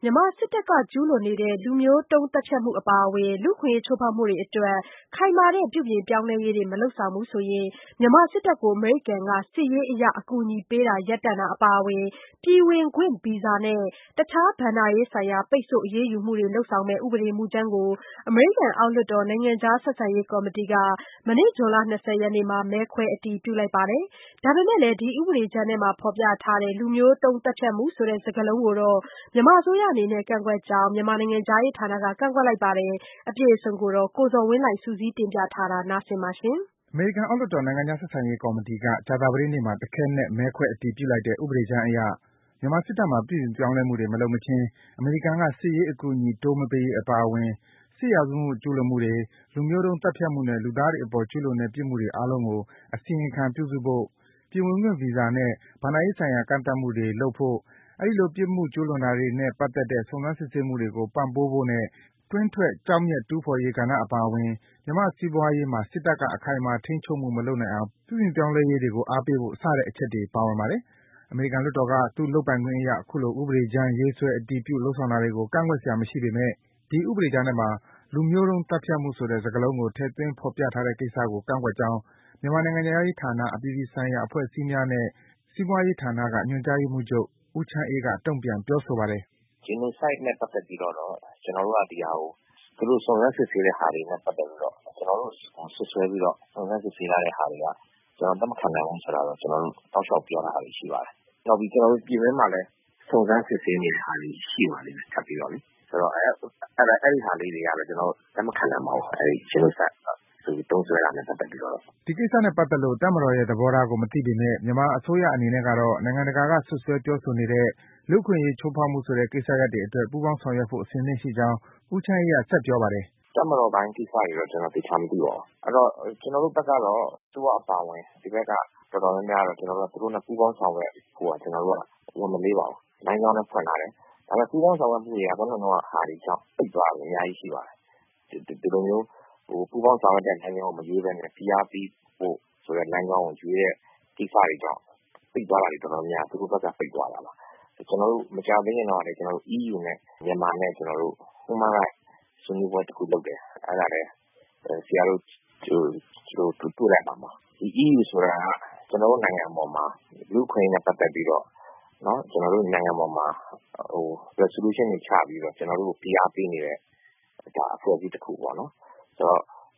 မြန်မာစစ်တပ်က ကျူးလွန်နေတဲ့ လူမျိုးတုံးသတ်ဖြတ်မှုအပါအဝင် လူ့အခွင့်အရေးချိုးဖောက်မှုတွေအတွက် ခိုင်မာတဲ့ ပြုပြင်ပြောင်းလဲရေးတွေ မလုပ်ဆောင်ရင် မြန်မာစစ်တပ်ကို အမေရိကန်က စစ်ရေးအရ အကူအညီပေးတာ ရပ်တန့်တာအပါအဝင် ပြည်ဝင်ခွင့်ဗီဇာနဲ့ တခြား ဘဏ္ဍာရေးဆိုင်ရာ ပိတ်ဆို့အရေးယူမှုတွေ လုပ်ဆောင်မယ့် ဥပဒေမူကြမ်းကို အမေရိကန်အောက်လွှတ်တော် နိုင်ငံခြားဆက်ဆံရေးကော်မတီက မနေ့ ဇွန်လ ၂၀ ရက်နေ့မှာ မဲခွဲအတည်ပြုလိုက်ပါတယ်။ ဒါပေမဲ့လည်း ဒီဥပဒေကြမ်းထဲမှာ ဖော်ပြထားတဲ့ လူမျိုးတုံးသတ်ဖြတ်မှုဆိုတဲ့ စကားလုံးကိုတော့ မြန်မာအစိုးရအနေနဲ့ ကန့်ကွက်ကြောင်း မြန်မာနိုင်ငံခြားရေးဌာနက ကန့်ကွက်လိုက်ပါတယ်။ အပြည့်အစုံကိုတော့ ကိုဇော်ဝင်းလှိုင်က စုစည်းတင်ပြထားပါတယ်။အမေရိကန်အောက်လွှတ်တော် နိုင်ငံခြားဆက်ဆံရေးကော်မတီက ကြာသပတေးနေ့မှာ တခဲနက် မဲခွဲအတည်ပြုလိုက်တဲ့ ဥပဒေကြမ်းအရ မြန်မာစစ်တပ်မှာ ပြုပြင်ပြောင်းလဲမှုတွေ မလုပ်မချင်း အမေရိကန်က စစ်ရေးအကူအညီ တိုးမပေးရေးအပါအဝင် စစ်ရာဇဝတ်မှုကျူးလွန်မှုတွေ၊ လူမျိုးတုံးသတ်ဖြတ်မှုနဲ့ လူသားတွေအပေါ် ကျူးလွန်တဲ့ ပြစ်မှုတွေအားလုံးကို အစီရင်ခံ ပြုစုဖို့၊ ပြည်ဝင်ခွင့်ဗီဇာနဲ့ ဘဏ္ဍာရေးဆိုင်ရာ ကန့်သတ်မှုတွေ လုပ်ဖို့၊ အဲဒီလို ပြစ်မှုကျူးလွန်တာတွေနဲ့ ပတ်သက်တဲ့ စုံစမ်းစစ်ဆေးမှုတွေကို ပံ့ပိုးဖို့နဲ့ တွင်းထွက် ကျောက်မျက်တူးဖော်ရေးကဏ္ဍအပါအဝင် မြန်မာ့စီးပွားရေးမှာ စစ်တပ်က အခိုင်အမာ ထိန်းချုပ်မှု မလုပ်နိုင်အောင် ပြုပြင်ပြောင်းလဲရေးတွေကို အားပေးဖို့ စတဲ့အချက်တွေ ပါဝင်ပါတယ်။ အမေရိကန်လွှတ်တော်က သူ့လုပ်ပိုင်ခွင့်အရ အခုလို ဥပဒေကြမ်း ရေးဆွဲ အတည်ပြု လုပ်ဆောင်တာတွေကို ကန့်ကွက်စရာမရှိပေမယ့် ဒီဥပဒေကြမ်းထဲမှာ လူမျိုးတုံးသတ်ဖြတ်မှုဆိုတဲ့ စကားလုံးကို ထည့်သွင်းဖော်ပြထားတဲ့ကိစ္စကို ကန့်ကွက်ကြောင်း မြန်မာနိုင်ငံခြားရေးဌာန အပြည်ပြည်ဆိုင်ရာ အဖွဲ့အစည်းများနဲ့ စီးပွားရေးဌာနက ညွန်ကြားရေးမှူးချုပ် ဦးချမ်းအေးက တုံ့ပြန် ပြောဆိုပါတယ်။ Genocide နဲ့ ပတ်သက်ပြီးတော့ ကျနော်တို့က ဒီဟာကို သူတို့ စုံစမ်းစစ်ဆေးတဲ့ဟာတွေနဲ့ ပတ်သက်ပြီးတော့ ကျနော်တို့ စွပ်စွဲပြီးတော့ စုံစမ်းစစ်ဆေးထားတဲ့ဟာတွေက ကျနော်တို့ လက်မခံနိုင်ဘူးဆိုတာတော့ ကျနော်တို့ တောက်လျှောက်ပြောထားတာတွေ ရှိပါတယ်။ နောက်ပြီး ကျနော်တို့ ပြည်တွင်းမှာလည်း စုံစမ်းစစ်ဆေးနေတဲ့ဟာတွေ ရှိပါလိမ့်မယ် ထပ်ပြီးတော့လေ။ ဆိုတော့ အဲဒီဟာလေးတွေကတော့ ကျနော်တို့ လက်မခံနိုင်ပါဘူး။ အဲဒီ Genocide ဆိုပြီး သုံးစွဲတာနဲ့ ပတ်သက်ပြီးတော့။ ဒီကိစ္စနဲ့ပတ်သက်လို့ တပ်မတော်ရဲ့ သဘောထားကို မသိပေမယ့် မြန်မာအစိုးရအနေနဲ့ကတော့ နိုင်ငံတကာက စွပ်စွဲ ပြောဆိုနေတဲ့ လူ့အခွင့်အရေး ချိုးဖောက်မှုဆိုတဲ့ ကိစ္စရပ်တွေအတွက် ပူးပေါင်းဆောင်ရွက်ဖို့ အဆင်သင့်ရှိကြောင်း ဦးချမ်းအေးက ဆက်ပြောပါတယ်။ “တပ်မတော်ပိုင်းကိစ္စတွေတော့ ကျနော် သေချာမသိပါဘူး။ အဲဒီတော့ ကျနော်တို့ဘက်ကတော့ အစိုးရအပါအဝင် ဒီဘက်က တော်တော်များများကတော့ သူတို့နဲ့ ပူးပေါင်းဆောင်ရွက်ဖို့ ကျနော်တို့က ဝန်မလေးပါဘူး။ လမ်းကြောင်းလည်း ဖွင့်ထားတယ်။ ဒါပေမယ့် ပူးပေါင်းဆောင်ရွက်မှုတွေက ခုနကဟာတွေကြောင့် ပိတ်သွားတာတွေ အများကြီးရှိပါတယ်။ ဒီလိုမျိုး ပူးပေါင်းဆောင်ရွက်တဲ့လမ်းကြောင်းကို မရွေးဘဲနဲ့ ဖိအားပေးဖို့ဆိုတဲ့ လမ်းကြောင်းကို ရွေးတဲ့ကိစ္စတွေကြောင့် ပိတ်သွားတာတွေ တော်တော်များများ သူတို့ဘက်က ပိတ်သွားတာပါ။ ကျနော်တို့ မကြာသေးခင်တုန်းကလည်း EU နဲ့ မြန်မာနဲ့ Human Rights ဆွေးနွေးပွဲတခုလုပ်တယ်။ အဲဒါလည်း ဆရာတို့ တွေ့လိုက်မှာပါ။ ဒီ EU ဆိုတာက ကျနော်တို့နိုင်ငံအပေါ်မှာ လူ့အခွင့်အရေးနဲ့ပတ်သက်ပြီးတော့ ကျနော်တို့နိုင်ငံပေါ်မှာ resolution တွေချပြီးတော့ ကျနော်တို့ကို ဖိအားပေးနေတဲ့ အဖွဲ့အစည်းတခုပေါ့နော်။ ဆိုတော့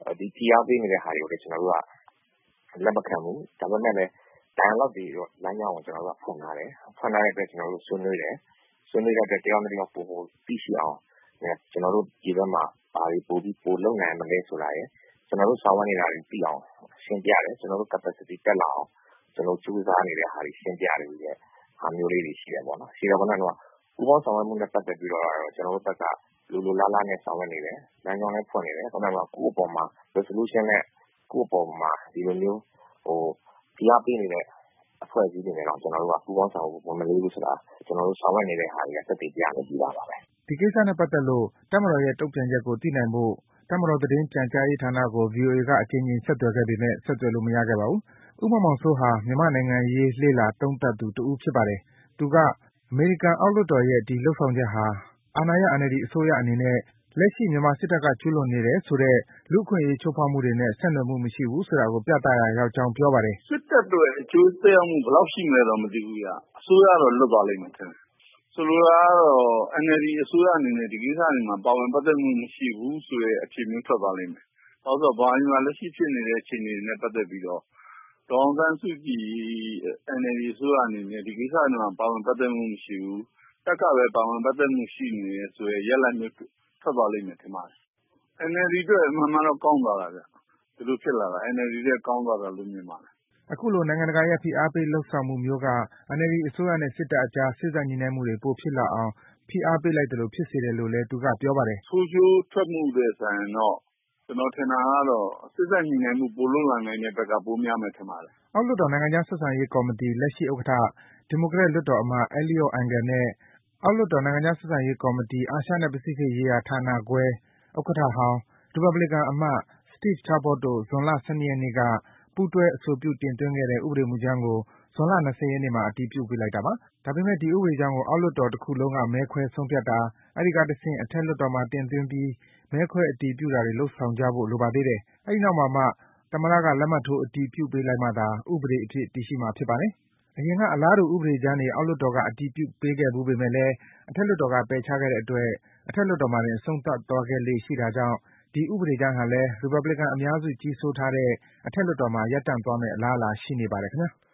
ဒီဖိအားပေးနေတဲ့ဟာတွေကိုလည်း ကျနော်တို့က လက်မခံဘူး။ ဒါပေမယ့်လည်း dialogue တွေတော့ လမ်းကြောင်းကို ကျနော်တို့က ဖွင့်ထားတယ်။ ဖွင့်ထားတဲ့အတွက် ကျနော်တို့ ဆွေးနွေးတယ်။ ဆွေးနွေးတဲ့အတွက် တယောက်နဲ့တယောက် ပိုမိုသိရှိအောင် ကျနော်တို့ပြည်တွင်းမှာ ဘာတွေပိုလုပ်နိုင်မလဲဆိုတာရယ်၊ ကျနော်တို့ဆောင်ရွက်နေတာတွေ သိအောင် ရှင်းပြတယ်။ ကျနော်တို့ capacity တက်လာအောင် ကျနော်တို့ ကြိုးစားနေတဲ့ဟာတွေ ရှင်းပြတဲ့ဟာမျိုးလေးတွေ ရှိတယ်ပေါ့နော်။ ရှိတော့ ခုနက ပူးပေါင်းဆောင်ရွက်မှုနဲ့ ပတ်သက်ပြီးတော့ ကျနော်တို့ဘက်က လိုလိုလားလားနဲ့ ဆောင်ရွက်နေတယ်။ လမ်းကြောင်းလည်း ဖွင့်နေတယ်။ ခုနက ကိုယ့်အပေါ်မှာ resolution နဲ့ ကိုယ့်အပေါ်မှာ ဒီလိုမျိုး ဖိအားပေးနေတဲ့ အဖွဲ့အစည်းတွေနဲ့တောင် ကျနော်တို့က ပူးပေါင်းဆောင်ရွက်ဖို့ ဝန်မလေးဘူးဆိုတာ ကျနော်တို့ ဆောင်ရွက်နေတဲ့ဟာတွေက သက်သေပြနေပြီးသားပါပဲ။ ” ဒီကိစ္စနဲ့ပတ်သက်လို့ တပ်မတော်ရဲ့ တုံ့ပြန်ချက်ကို သိနိုင်ဖို့ တပ်မတော်သတင်းပြန်ကြားရေးဌာနကို ဗွီအိုအေက အကြိမ်ကြိမ် ဆက်သွယ်ခဲ့ပေမယ့် ဆက်သွယ်လို့ မရခဲ့ပါဘူး။ ဦးမောင်မောင်စိုးဟာ မြန်မာ့နိုင်ငံရေး လေ့လာသုံးသပ်သူတဦးဖြစ်ပါတယ်။ သူက အမေရိကန်အောက်လွှတ်တော်ရဲ့ ဒီလုပ်ဆောင်ချက်ဟာ အာဏာရ NLD အစိုးရအနေနဲ့ လက်ရှိ မြန်မာစစ်တပ်က ကျူးလွန်နေတယ်ဆိုတဲ့ လူ့အခွင့်အရေး ချိုးဖောက်မှုတွေနဲ့ ဆက်နွယ်မှုမရှိဘူးဆိုတာကို ပြသရာရောက်ကြောင်း ပြောပါတယ်။ “စစ်တပ်အတွက် အကျိုးသက်ရောက်မှု ဘယ်လောက်ရှိမလဲတော့ မသိဘူးဗျ။ အစိုးရတော့ လွတ်သွားလိမ့်မယ်ထင်တယ်။ ဆိုလိုတာကတော့ NLD အစိုးရအနေနဲ့ ဒီကိစ္စတွေမှာ ပါဝင်ပတ်သက်မှု မရှိဘူးဆိုတဲ့ အဖြေမျိုး ထွက်သွားလိမ့်မယ်။ ဘာလို့လဲဆိုတော့ ဗမာပြည်မှာ လက်ရှိဖြစ်နေတဲ့ အခြေအနေတွေနဲ့ ပတ်သက်ပြီးတော့ ဒေါ်အောင်ဆန်းစုကြည် NLD အစိုးရအနေနဲ့ ဒီကိစ္စတွေမှာ ပါဝင်ပတ်သက်မှု မရှိဘူး။ တပ်ကပဲ ပါဝင်ပတ်သက်မှု ရှိနေတယ်ဆိုတဲ့ ရလဒ်မျိုး ထွက်သွားလိမ့်မယ် ထင်ပါတယ်။ NLD အတွက် အမှန်မှန်တော့ ကောင်းသွားတာဗျ။ ဒီလိုဖြစ်လာတာ NLD အတွက် ကောင်းသွားတာလို့ မြင်ပါတယ်။ ” အခုလို နိုင်ငံတကာရဲ့ ဖိအားပေး လုပ်ဆောင်မှုမျိုးက NLD အစိုးရနဲ့ စစ်တပ်အကြား စေ့စပ်ညှိနှိုင်းမှုတွေ ပိုဖြစ်လာအောင် ဖိအားပေးလိုက်သလို ဖြစ်စေတယ်လို့လည်း သူက ပြောပါတယ်။ “ဆိုးကျိုးထွက်မှုထက်စာရင်တော့ ကျနော်ထင်တာကတော့ စေ့စပ်ညှိနှိုင်းမှု ပိုလုပ်လာနိုင်တဲ့ဘက်က ပိုများမယ် ထင်ပါတယ်။ ” အောက်လွှတ်တော် နိုင်ငံခြားဆက်ဆံရေးကော်မတီ လက်ရှိဥက္ကဋ္ဌ ဒီမိုကရက်လွှတ်တော်အမတ် Eliot Engel နဲ့ အောက်လွှတ်တော် နိုင်ငံခြားဆက်ဆံရေးကော်မတီ အာရှနဲ့ ပစိဖိတ်ရေးရာဌာနခွဲ ဥက္ကဋ္ဌဟောင်း ရီပတ်ဘလီကန်အမတ် Steve Chabot တို့ ဇွန်လ ၁၂ ရက်နေ့က ပူးတွဲ အဆိုပြု တင်သွင်းခဲ့တဲ့ ဥပဒေမူကြမ်းကိုဇွန်လ ၂၀ ရက်နေ့မှာ အတည်ပြုပေးလိုက်တာပါ။ ဒါပေမယ့် ဒီဥပဒေကြမ်းကို အောက်လွှတ်တော်တခုလုံးက မဲခွဲဆုံးဖြတ်တာ၊ အဲဒီကတဆင့် အထက်လွှတ်တော်မှာ တင်သွင်းပြီး မဲခွဲအတည်ပြုတာတွေ လုပ်ဆောင်ကြဖို့ လိုပါသေးတယ်။ အဲဒီနောက်မှာမှ သမ္မတက လက်မှတ်ထိုး အတည်ပြုပေးလိုက်မှသာ ဥပဒေအဖြစ် တည်ရှိမှာ ဖြစ်ပါတယ်။ အရင်က အလားတူ ဥပဒေကြမ်းတွေ အောက်လွှတ်တော်က အတည်ပြုပေးခဲ့ဘူးပေမယ့်လည်း အထက်လွှတ်တော်က ပယ်ချခဲ့တဲ့အတွက် အထက်လွှတ်တော်မှာတင် အဆုံးသတ်သွားခဲ့လေ့ ရှိတာကြောင့် ဒီဥပဒေကြမ်းဟာလည်း ရီပတ်ဘလီကန် အများစု ကြီးစိုးထားတဲ့ အထက်လွှတ်တော်မှာ ရပ်တန့်သွားမယ့် အလားအလာ ရှိနေပါတယ်ခင်ဗျား။